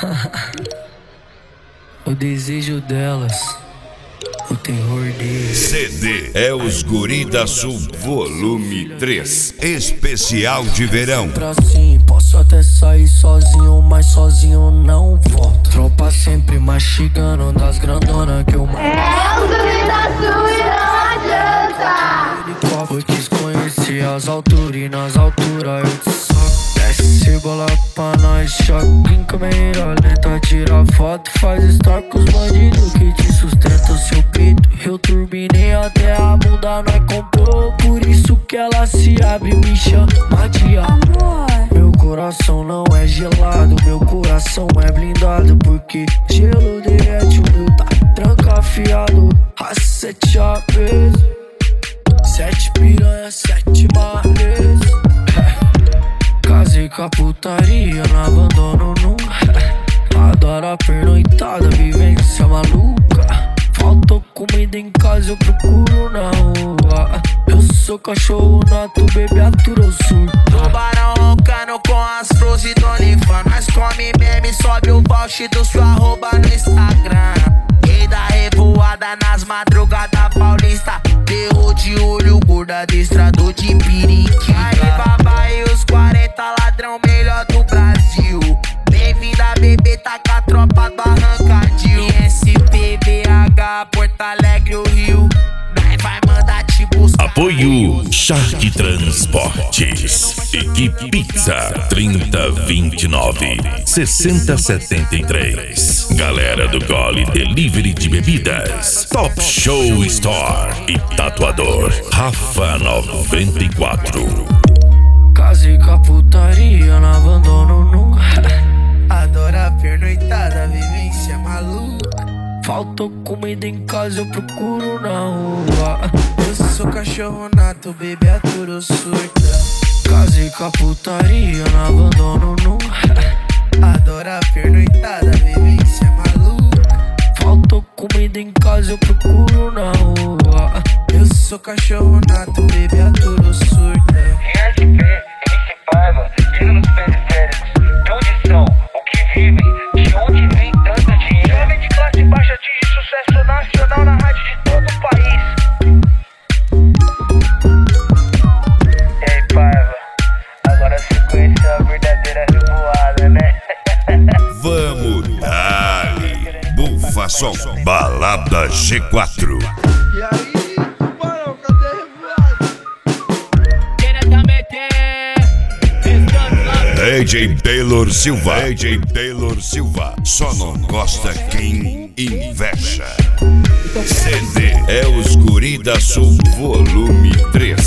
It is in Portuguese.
O desejo delas, o terror deles. CD é os Guri da Sul Volume 3, especial de verão. Pra sim, posso até sair sozinho, mas sozinho não volto. Tropa sempre mastigando das grandonas que eu mando. É os Guri da Sul e não adianta. Eu quis conhecer as alturas e nas alturas eu te soco. Desce bola pra nós, choque em câmera lenta. Tira foto, faz story com os bandidos que te sustentam seu peito. Eu turbinei até a bunda, nós comprou. Por isso que ela se abre, me chama de amor. Meu coração não é gelado, meu coração é blindado. Porque gelo derrete, o meu tá trancafiado. A 7 chaves, 7 piranha, 7 males. Casei com a putaria, não abandono nunca. Adoro a pernoitada, vivência maluca. Faltou comida em casa, eu procuro na rua. Eu sou cachorro nato, bebê atura, eu surto. Tubarão roncando com as flores do OnlyFans. Nós come meme, sobe o post do sua arroba no Instagram. E da revoada nas madrugadas paulista. Terror de olho, gorda adestrador de periquita. Aí babai os 40 ladrão melhor do Brasil. Bem-vinda bebê, tá com a tropa do Arrancadil. SPBH, Porto Alegre, o Rio. Nós vai mandar te buscar. Apoio Shark Transportes. Equipe Pizza 3029 6073. Galera do Gole Delivery de Bebidas. Top Show Store e Tatuador Rafa 94. Casei com a putaria, não abandono nunca. Adoro a pernoitada, vivência maluca. Faltou comida em casa, eu procuro na rua. Eu sou cachorro nato, bebê aturo surta. Casei com a putaria, não abandono nunca. Adoro a pernoitada, vivência maluca. Faltou comida em casa, eu procuro na rua. Eu sou cachorro nato, bebê aturo surta. SP, MC Paiva, diga nos periféricos, de onde são, o que vivem, de onde vem tanto dinheiro. Jovem de classe baixa atinge sucesso nacional na rádio de todo o país. E aí, Paiva, agora você conheceu a verdadeira revoada, né? Vamos dali. Bufa Som, Balada G4. E aí, tubarão, cadê a revoada? AJ Taylor Silva. AJ Taylor Silva. Só não gosta quem inveja. CD é os Guri da Sul Volume 3.